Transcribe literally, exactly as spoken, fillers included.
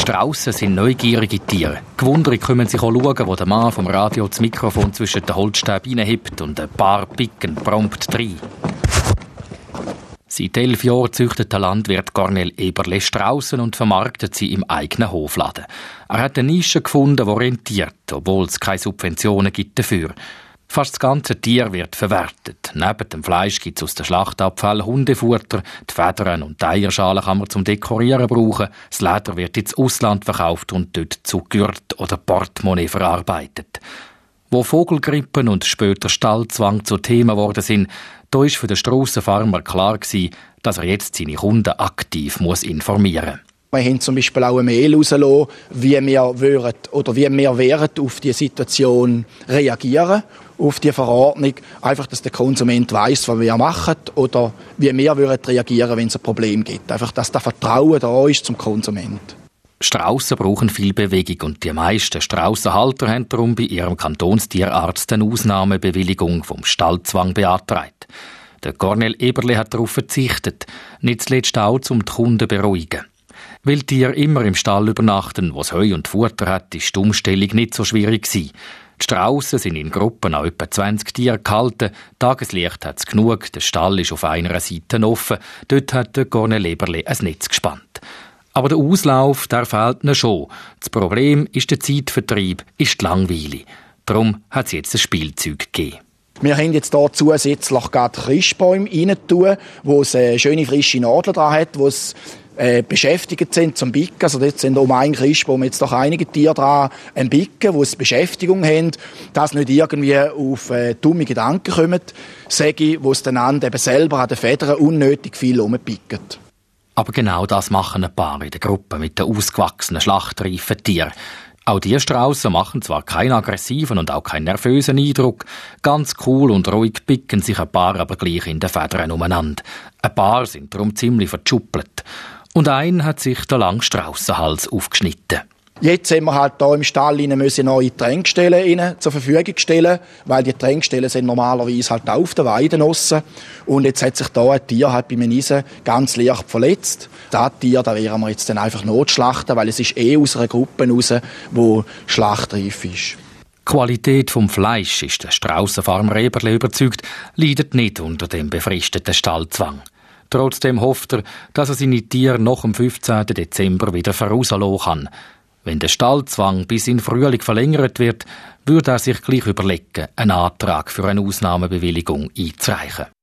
Straussen sind neugierige Tiere. Gewundert kommen sich auch schauen, wo der Mann vom Radio das Mikrofon zwischen den Holzstäben reinhebt und ein paar picken prompt rein. Seit elf Jahren züchtet der Landwirt Cornel Eberle Straussen und vermarktet sie im eigenen Hofladen. Er hat eine Nische gefunden, die rentiert, obwohl es keine Subventionen gibt dafür. Fast das ganze Tier wird verwertet. Neben dem Fleisch gibt es aus dem Schlachtabfall Hundefutter, die Federn und die Eierschalen kann man zum Dekorieren brauchen. Das Leder wird ins Ausland verkauft und dort zu Gürtel oder Portemonnaie verarbeitet. Wo Vogelgrippen und später Stallzwang zu Themen geworden sind, da war für den Strassenfarmer klar gewesen, dass er jetzt seine Kunden aktiv muss informieren muss. Wir haben zum Beispiel auch eine Mail rausgelassen, wie wir würden, oder wie wir wären auf die Situation reagieren, auf die Verordnung. Einfach, dass der Konsument weiss, was wir machen oder wie wir würden reagieren, wenn es ein Problem gibt. Einfach, dass das Vertrauen da ist zum Konsument. Straussen brauchen viel Bewegung und die meisten Straussenhalter haben darum bei ihrem Kantonstierarzt eine Ausnahmebewilligung vom Stallzwang beantragt. Der Cornel Eberle hat darauf verzichtet, nicht zuletzt auch, um die Kunden zu beruhigen. Weil die Tiere immer im Stall übernachten, wo es Heu und Futter hat, ist die Umstellung nicht so schwierig gewesen. Die Straussen sind in Gruppen an etwa zwanzig Tiere gehalten. Tageslicht hat es genug, der Stall ist auf einer Seite offen. Dort hat der Cornel Eberle ein Netz gespannt. Aber der Auslauf, der fehlt ihnen schon. Das Problem ist der Zeitvertreib, ist die Langweile. Darum hat es jetzt ein Spielzeug gegeben. Wir haben jetzt hier zusätzlich gerade Christbäume rein, wo es eine schöne frische Nadel dran hat, wo es äh, beschäftigt sind zum Bicken. Also jetzt sind um einen Christbaum jetzt doch einige Tiere dran, ein Bicken, wo es Beschäftigung haben, dass nicht irgendwie auf äh, dumme Gedanken kommen, sage ich, wo es dann eben selber an den Federn unnötig viel rumpicken. Aber genau das machen ein paar in der Gruppe mit den ausgewachsenen, schlachtreifen Tieren. Auch die Straussen machen zwar keinen aggressiven und auch keinen nervösen Eindruck. Ganz cool und ruhig picken sich ein paar aber gleich in den Federn umeinander. Ein paar sind darum ziemlich vertschuppelt. Und ein hat sich den langen Straussenhals aufgeschnitten. Jetzt haben wir halt hier im Stall müssen neue Tränkstellen zur Verfügung stellen, weil die Tränkstellen sind normalerweise halt auf der Weide draussen. Und jetzt hat sich da ein Tier halt beim Niesen ganz leicht verletzt. Das Tier, da werden wir jetzt dann einfach notschlachten, weil es ist eh aus einer Gruppe raus, die schlachtreif ist. Die Qualität vom Fleisch, ist der Straussenfarmer Eberle überzeugt, leidet nicht unter dem befristeten Stallzwang. Trotzdem hofft er, dass er seine Tiere noch am fünfzehnten Dezember wieder vorauslassen kann. Wenn der Stallzwang bis in Frühling verlängert wird, würde er sich gleich überlegen, einen Antrag für eine Ausnahmebewilligung einzureichen.